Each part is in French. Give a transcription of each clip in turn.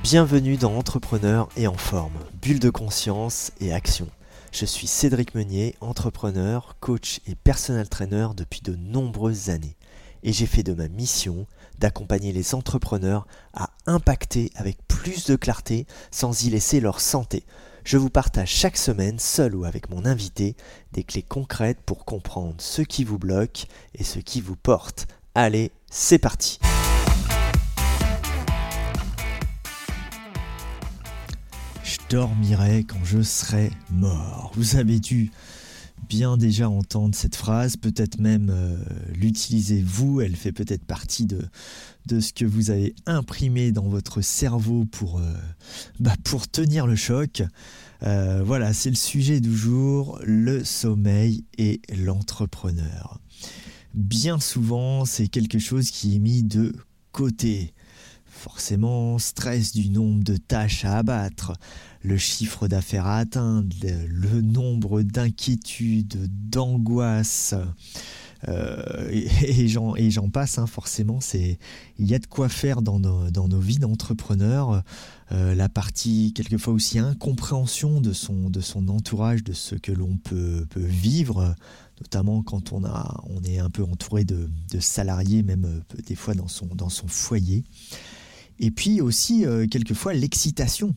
Bienvenue dans Entrepreneur et en forme, bulle de conscience et action. Je suis Cédric Meunier, entrepreneur, coach et personal trainer depuis de nombreuses années. Et j'ai fait de ma mission d'accompagner les entrepreneurs à impacter avec plus de clarté sans y laisser leur santé. Je vous partage chaque semaine, seul ou avec mon invité, des clés concrètes pour comprendre ce qui vous bloque et ce qui vous porte. Allez, c'est parti! Je dormirai quand je serai mort. Vous avez dû bien déjà entendre cette phrase, peut-être même l'utiliser vous. Elle fait peut-être partie de ce que vous avez imprimé dans votre cerveau pour tenir le choc. Voilà, c'est le sujet du jour, le sommeil et l'entrepreneur. Bien souvent, c'est quelque chose qui est mis de côté. Forcément, stress du nombre de tâches à abattre, le chiffre d'affaires à atteindre, le nombre d'inquiétudes, d'angoisses, et j'en passe, forcément, il y a de quoi faire dans nos vies d'entrepreneurs. La partie, quelquefois aussi, incompréhension de son entourage, de ce que l'on peut vivre, notamment quand on est un peu entouré de salariés, même des fois dans son foyer. Et puis aussi, quelquefois, l'excitation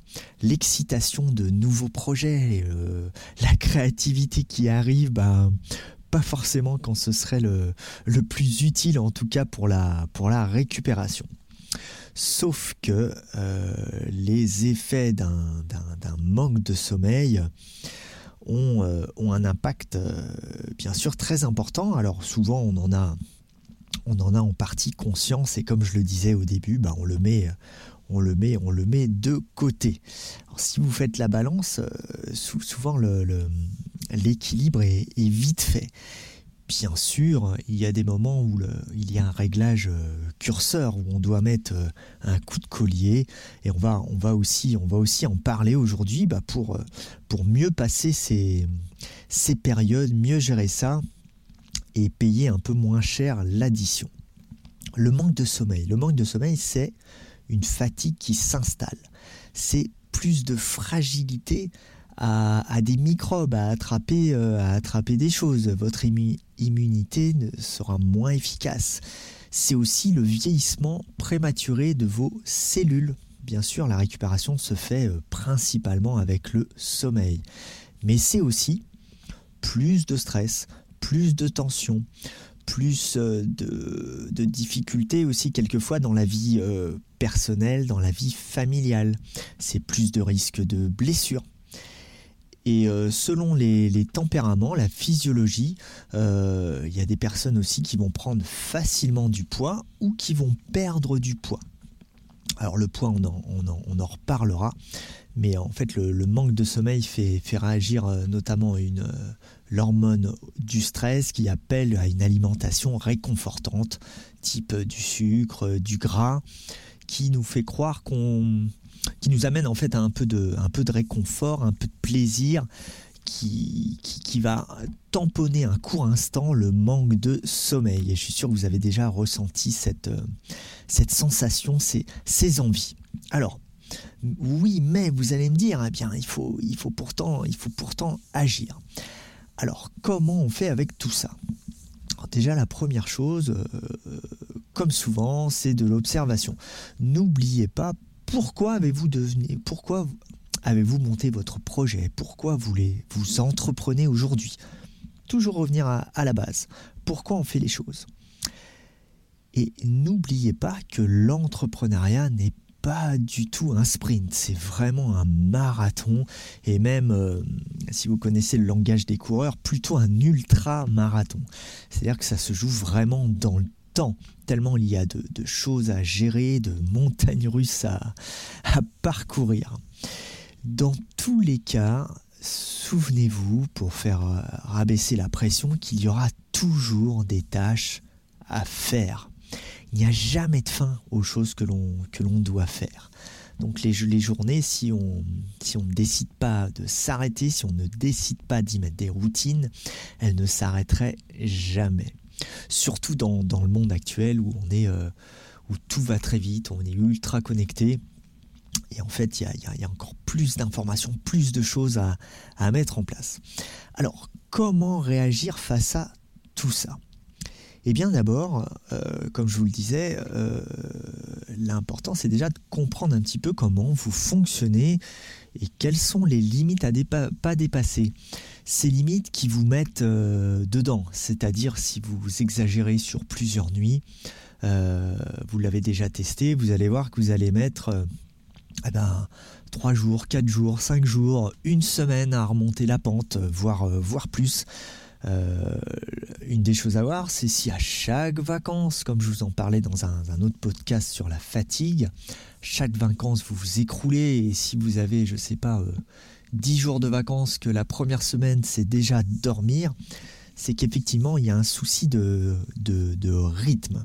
de nouveaux projets, la créativité qui arrive, pas forcément quand ce serait le plus utile, en tout cas pour la récupération. Sauf que les effets d'un manque de sommeil ont un impact, bien sûr, très important. Alors souvent, on en a en partie conscience, et comme je le disais au début, on le met de côté. Alors, si vous faites la balance, souvent l'équilibre est vite fait. Bien sûr, il y a des moments où il y a un réglage curseur, où on doit mettre un coup de collier, et on va aussi en parler aujourd'hui, pour mieux passer ces périodes, mieux gérer ça et payer un peu moins cher l'addition. Le manque de sommeil, c'est une fatigue qui s'installe. C'est plus de fragilité à des microbes, à attraper des choses. Votre immunité sera moins efficace. C'est aussi le vieillissement prématuré de vos cellules. Bien sûr, la récupération se fait principalement avec le sommeil. Mais c'est aussi plus de stress, plus de tension, plus de difficultés aussi quelquefois dans la vie personnelle, dans la vie familiale. C'est plus de risques de blessures. Et selon les tempéraments, la physiologie, il y a des personnes aussi qui vont prendre facilement du poids ou qui vont perdre du poids. Alors le poids, on en reparlera, mais en fait le manque de sommeil fait réagir notamment l'hormone du stress qui appelle à une alimentation réconfortante, type du sucre, du gras, qui nous fait croire qui nous amène en fait à un peu de réconfort, un peu de plaisir, qui va tamponner un court instant le manque de sommeil. Et je suis sûr que vous avez déjà ressenti cette sensation, ces envies. Alors, oui, mais vous allez me dire, il faut pourtant agir. Alors, comment on fait avec tout ça ? Alors déjà, la première chose, comme souvent, c'est de l'observation. N'oubliez pas pourquoi avez-vous monté votre projet ? Pourquoi vous entreprenez aujourd'hui ? Toujours revenir à la base. Pourquoi on fait les choses ? Et n'oubliez pas que l'entrepreneuriat n'est pas du tout un sprint, c'est vraiment un marathon, et même, si vous connaissez le langage des coureurs, plutôt un ultra-marathon. C'est-à-dire que ça se joue vraiment dans le temps, tellement il y a de choses à gérer, de montagnes russes à parcourir. Dans tous les cas, souvenez-vous, pour faire rabaisser la pression, qu'il y aura toujours des tâches à faire. Il n'y a jamais de fin aux choses que l'on doit faire. Donc les journées, si on ne décide pas de s'arrêter, si on ne décide pas d'y mettre des routines, elles ne s'arrêteraient jamais. Surtout dans le monde actuel où où tout va très vite, on est ultra connecté. Et en fait, il y a encore plus d'informations, plus de choses à mettre en place. Alors, comment réagir face à tout ça ? Eh bien d'abord, comme je vous le disais, l'important c'est déjà de comprendre un petit peu comment vous fonctionnez et quelles sont les limites à pas dépasser. Ces limites qui vous mettent dedans, c'est-à-dire si vous exagérez sur plusieurs nuits, vous l'avez déjà testé, vous allez voir que vous allez mettre 3 jours, 4 jours, 5 jours, une semaine à remonter la pente, voire plus. Une des choses à voir, c'est si à chaque vacances, comme je vous en parlais dans un autre podcast sur la fatigue, chaque vacances vous vous écroulez, et si vous avez, 10 jours de vacances, que la première semaine c'est déjà dormir, c'est qu'effectivement il y a un souci de rythme.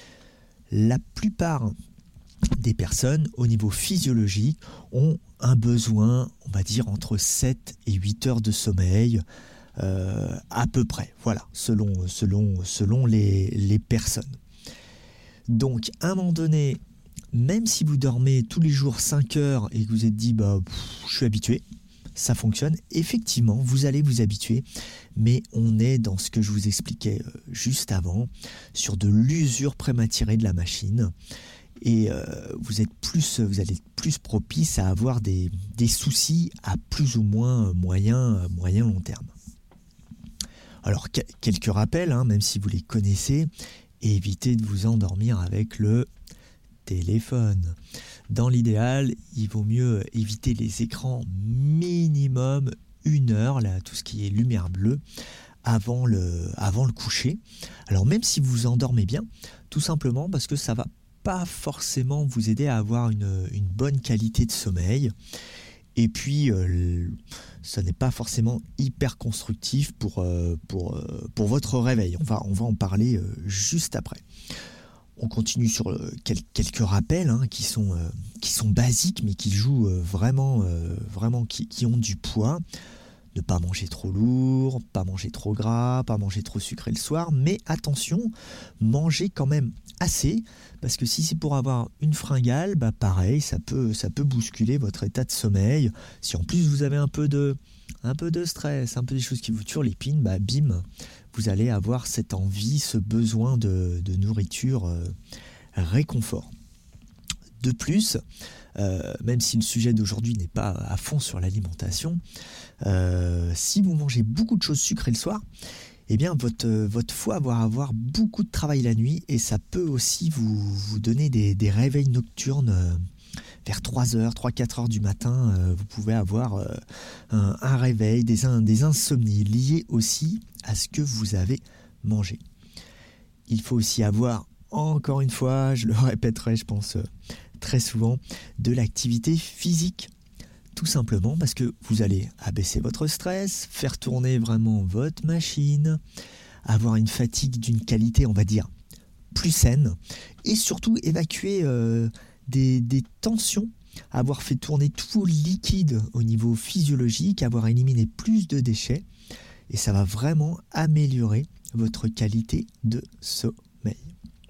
La plupart des personnes au niveau physiologique ont un besoin, on va dire, entre 7 et 8 heures de sommeil, à peu près, voilà, selon les personnes. Donc à un moment donné, même si vous dormez tous les jours 5 heures et que vous êtes dit je suis habitué, ça fonctionne, effectivement vous allez vous habituer, mais on est dans ce que je vous expliquais juste avant, sur de l'usure prématurée de la machine, et vous allez être plus propice à avoir des soucis à plus ou moins moyen long terme. Alors, quelques rappels, même si vous les connaissez, évitez de vous endormir avec le téléphone. Dans l'idéal, il vaut mieux éviter les écrans minimum 1 heure, là, tout ce qui est lumière bleue, avant le coucher. Alors, même si vous vous endormez bien, tout simplement parce que ça va pas forcément vous aider à avoir une bonne qualité de sommeil. Et puis, ça n'est pas forcément hyper constructif pour votre réveil. On va en parler juste après. On continue sur quelques rappels qui sont basiques, mais qui jouent vraiment, qui ont du poids. Ne pas manger trop lourd, pas manger trop gras, pas manger trop sucré le soir. Mais attention, mangez quand même assez, parce que si c'est pour avoir une fringale, pareil, ça peut bousculer votre état de sommeil. Si en plus vous avez un peu de stress, un peu des choses qui vous turlupinent, bim, vous allez avoir cette envie, ce besoin de nourriture réconfort. De plus, même si le sujet d'aujourd'hui n'est pas à fond sur l'alimentation, si vous mangez beaucoup de choses sucrées le soir, eh bien votre foie va avoir beaucoup de travail la nuit, et ça peut aussi vous donner des réveils nocturnes vers 3h, 3-4 heures du matin. Vous pouvez avoir un réveil, des insomnies liées aussi à ce que vous avez mangé. Il faut aussi avoir, encore une fois, je le répéterai, je pense très souvent, de l'activité physique. Tout simplement parce que vous allez abaisser votre stress, faire tourner vraiment votre machine, avoir une fatigue d'une qualité, on va dire, plus saine, et surtout évacuer des tensions, avoir fait tourner tout le liquide au niveau physiologique, avoir éliminé plus de déchets, et ça va vraiment améliorer votre qualité de sommeil.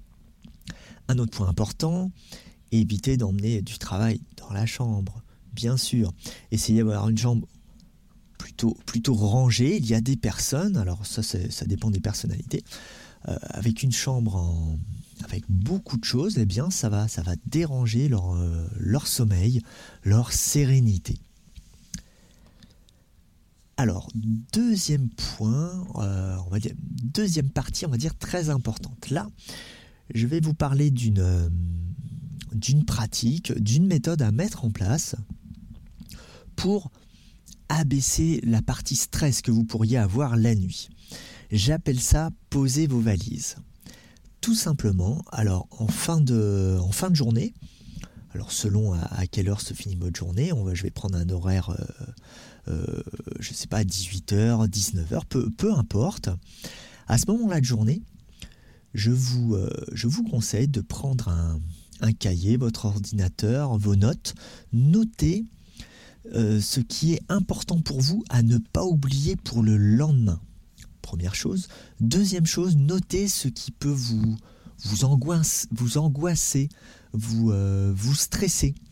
Un autre point important, évitez d'emmener du travail dans la chambre. Bien sûr, essayez d'avoir une chambre plutôt rangée. Il y a des personnes, alors ça dépend des personnalités, avec une chambre avec beaucoup de choses, eh bien ça va déranger leur sommeil, leur sérénité. Alors, deuxième point, deuxième partie, on va dire très importante. Là, je vais vous parler d'une pratique, d'une méthode à mettre en place pour abaisser la partie stress que vous pourriez avoir la nuit. J'appelle ça poser vos valises. Tout simplement, alors en fin de journée, alors selon à quelle heure se finit votre journée, je vais prendre un horaire, 18h, 19h, peu importe. À ce moment-là de journée, je vous conseille de prendre un cahier, votre ordinateur, vos notes, notez ce qui est important pour vous à ne pas oublier pour le lendemain. Première chose. Deuxième chose, notez ce qui peut vous angoisser, vous stresser.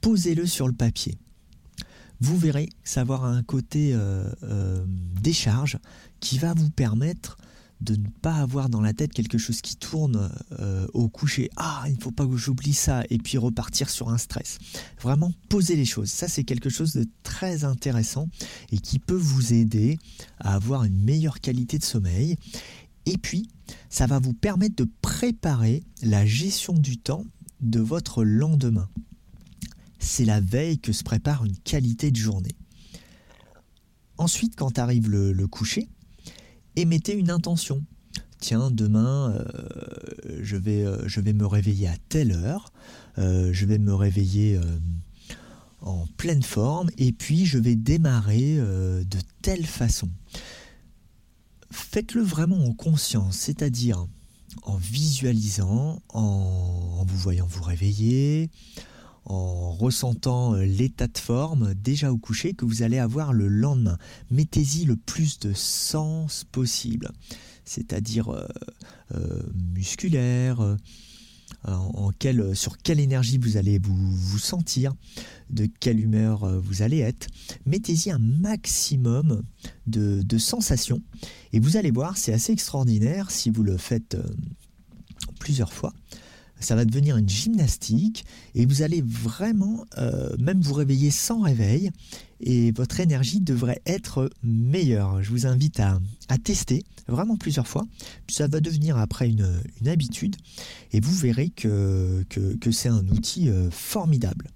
posez-le sur le papier. Vous verrez que ça va avoir un côté décharge qui va vous permettre de ne pas avoir dans la tête quelque chose qui tourne au coucher. Ah, il ne faut pas que j'oublie ça, et puis repartir sur un stress. Vraiment, posez les choses. Ça, c'est quelque chose de très intéressant et qui peut vous aider à avoir une meilleure qualité de sommeil. Et puis, ça va vous permettre de préparer la gestion du temps de votre lendemain. C'est la veille que se prépare une qualité de journée. Ensuite, quand arrive le coucher, émettez une intention. Tiens, demain, je vais me réveiller à telle heure, je vais me réveiller en pleine forme, et puis je vais démarrer de telle façon. Faites-le vraiment en conscience, c'est-à-dire en visualisant, en vous voyant vous réveiller, en ressentant l'état de forme déjà au coucher que vous allez avoir le lendemain. Mettez-y le plus de sens possible, c'est-à-dire musculaire, sur quelle énergie vous allez vous sentir, de quelle humeur vous allez être. Mettez-y un maximum de sensations et vous allez voir, c'est assez extraordinaire si vous le faites plusieurs fois. Ça va devenir une gymnastique et vous allez vraiment même vous réveiller sans réveil et votre énergie devrait être meilleure. Je vous invite à tester vraiment plusieurs fois. Puis ça va devenir après une habitude et vous verrez que c'est un outil formidable.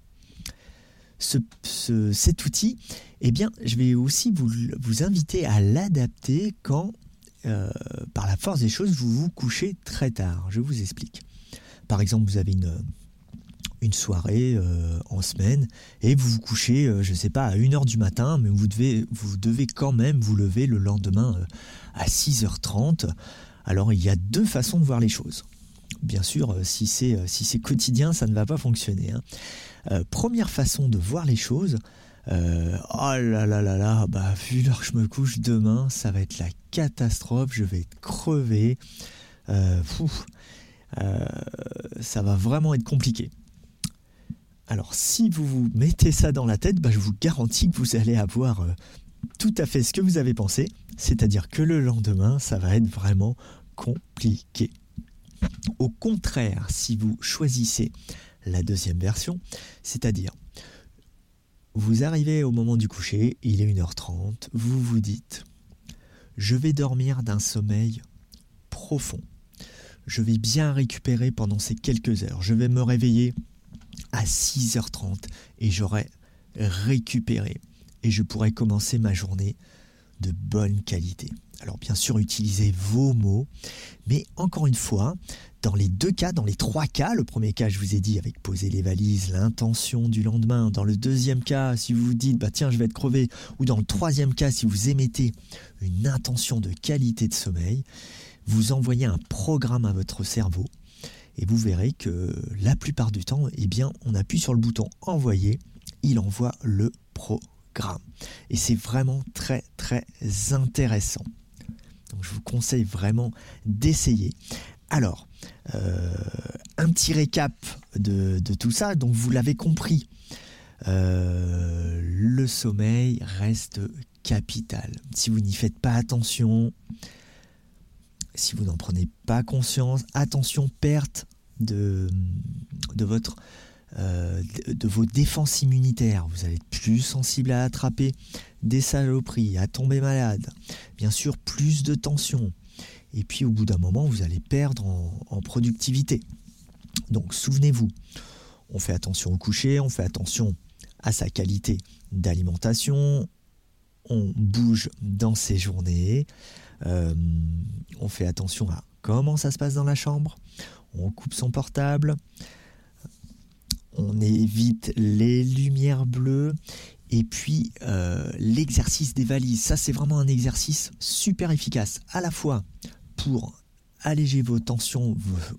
Cet outil, eh bien, je vais aussi vous inviter à l'adapter quand, par la force des choses, vous vous couchez très tard. Je vous explique. Par exemple, vous avez une soirée en semaine et vous vous couchez, je ne sais pas, à 1h du matin, mais vous devez quand même vous lever le lendemain à 6h30. Alors, il y a deux façons de voir les choses. Bien sûr, si c'est quotidien, ça ne va pas fonctionner. Première façon de voir les choses, oh là là là là, vu l'heure que je me couche demain, ça va être la catastrophe, je vais être crevé. Ça va vraiment être compliqué. Alors si vous vous mettez ça dans la tête, je vous garantis que vous allez avoir tout à fait ce que vous avez pensé, c'est-à-dire que le lendemain, ça va être vraiment compliqué. Au contraire, si vous choisissez la deuxième version, c'est-à-dire vous arrivez au moment du coucher, il est 1h30, vous vous dites « Je vais dormir d'un sommeil profond. Je vais bien récupérer pendant ces quelques heures. Je vais me réveiller à 6h30 et j'aurai récupéré. Et je pourrai commencer ma journée de bonne qualité. » Alors bien sûr, utilisez vos mots, mais encore une fois, dans les deux cas, dans les trois cas, le premier cas, je vous ai dit, avec poser les valises, l'intention du lendemain. Dans le deuxième cas, si vous vous dites, tiens, je vais être crevé. Ou dans le troisième cas, si vous émettez une intention de qualité de sommeil, vous envoyez un programme à votre cerveau et vous verrez que la plupart du temps, on appuie sur le bouton envoyer, il envoie le programme. Et c'est vraiment très très intéressant. Donc je vous conseille vraiment d'essayer. Alors, un petit récap de tout ça. Donc vous l'avez compris, le sommeil reste capital. Si vous n'y faites pas attention, si vous n'en prenez pas conscience, attention, perte de vos défenses immunitaires. Vous allez être plus sensible à attraper des saloperies, à tomber malade. Bien sûr, plus de tension. Et puis au bout d'un moment, vous allez perdre en productivité. Donc souvenez-vous, on fait attention au coucher, on fait attention à sa qualité d'alimentation, on bouge dans ses journées, on fait attention à comment ça se passe dans la chambre, on coupe son portable, on évite les lumières bleues, et puis l'exercice des valises. Ça, c'est vraiment un exercice super efficace, à la fois pour alléger vos tensions,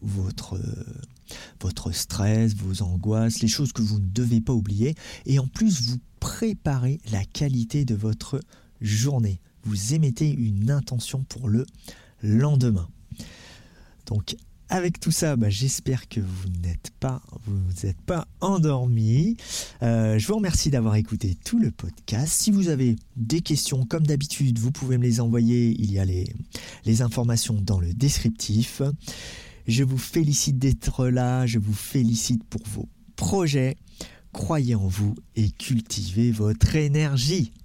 votre stress, vos angoisses, les choses que vous ne devez pas oublier, et en plus vous préparez la qualité de votre journée. Vous émettez une intention pour le lendemain. Donc avec tout ça, j'espère que vous n'êtes pas endormis. Je vous remercie d'avoir écouté tout le podcast. Si vous avez des questions, comme d'habitude, vous pouvez me les envoyer. Il y a les informations dans le descriptif. Je vous félicite d'être là. Je vous félicite pour vos projets. Croyez en vous et cultivez votre énergie.